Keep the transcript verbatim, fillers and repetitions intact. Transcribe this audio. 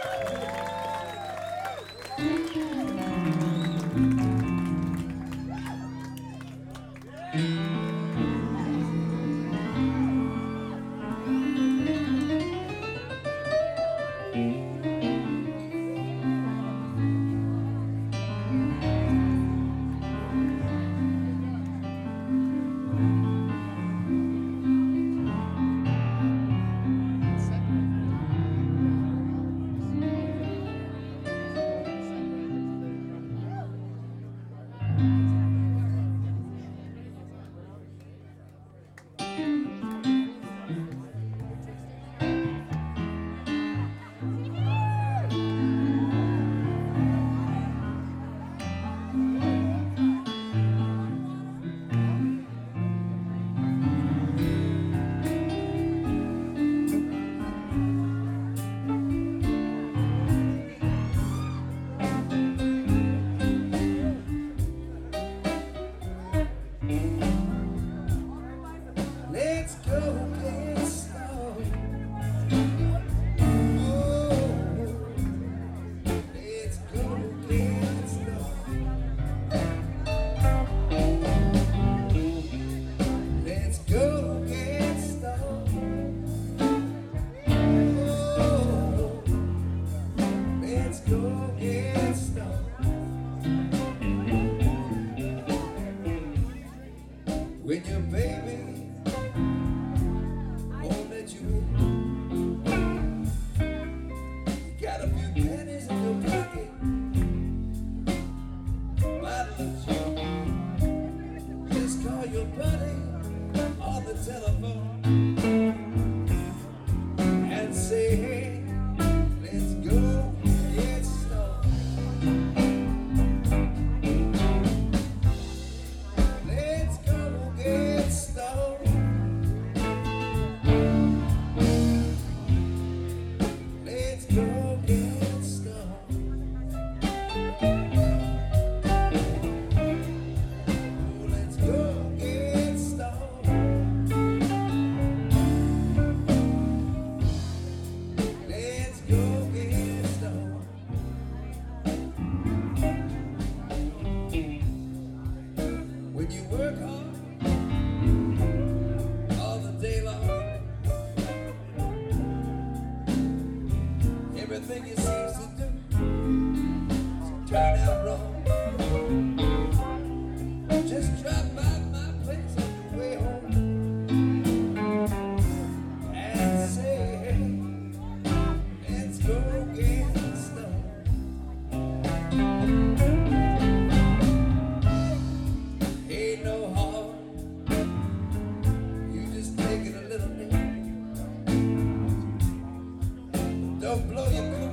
Let's go get started. Oh, let's go get started. Let's go get started. Oh, let's go get started. When your baby won't let you in, you got a few pennies in your pocket, bottle of gin. Just call your buddy on the telephone and say, hey, let's go get started. Let's go get started. Let's go get started. Oh, let's go get started. Let's go get started. When you work hard all the day long, everything you seems to do turn out wrong. Just drop by my place on your way home and say, hey, let's go get started. Ain't no harm, you just taking a little nip. Don't blow your